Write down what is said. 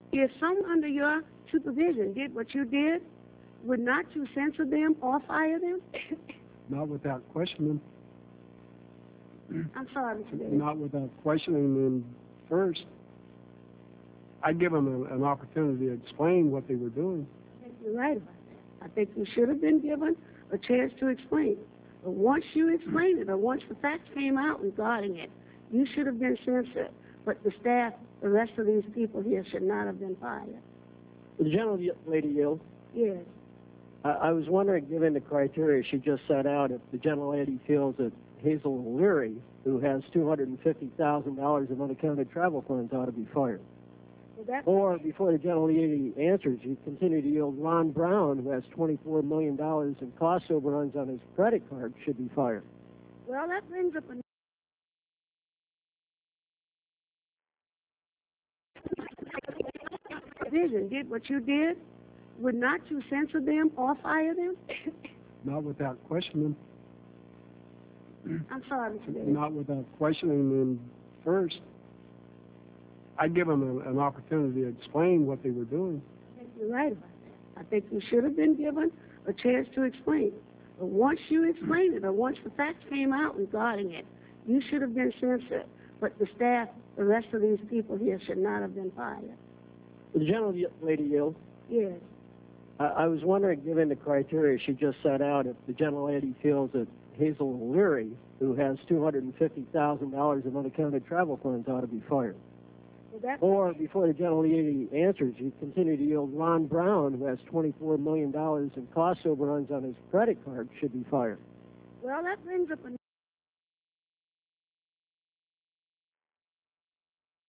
If someone under your supervision did what you did, would not you censor them or fire them? Not without questioning. I'm sorry, Mr. Davis. Not without questioning them first. I give them an opportunity to explain what they were doing. I think you're right about that. I think you should have been given a chance to explain it. But once you explained it, or once the facts came out regarding it, you should have been censored. But the staff, the rest of these people here should not have been fired. The gentlelady yield. Yes. I was wondering, given the criteria she just set out, if the gentlelady feels that Hazel Leary, who has $250,000 of unaccounted travel funds, ought to be fired. Well, Or, before the gentlelady answers, you continue to yield Ron Brown, who has $24 million in cost overruns on his credit card, should be fired. well, that brings up a vision. Did what you did, would not you censor them or fire them? Not without questioning. I'm sorry, Mr. Davis. Not without questioning them first. I give them an opportunity to explain what they were doing. I think you're right about that. I think you should have been given a chance to explain it. But once you explained it, or once the facts came out regarding it, you should have been censored. But the staff, the rest of these people here should not have been fired. The gentlelady yield. Yes. I was wondering, given the criteria she just set out, if the gentlelady feels that Hazel Leary, who has $250,000 of unaccounted travel funds, ought to be fired. Well, Or, before the gentlelady answers, you continue to yield Ron Brown, who has $24 million in cost overruns on his credit card, should be fired. well, that brings up a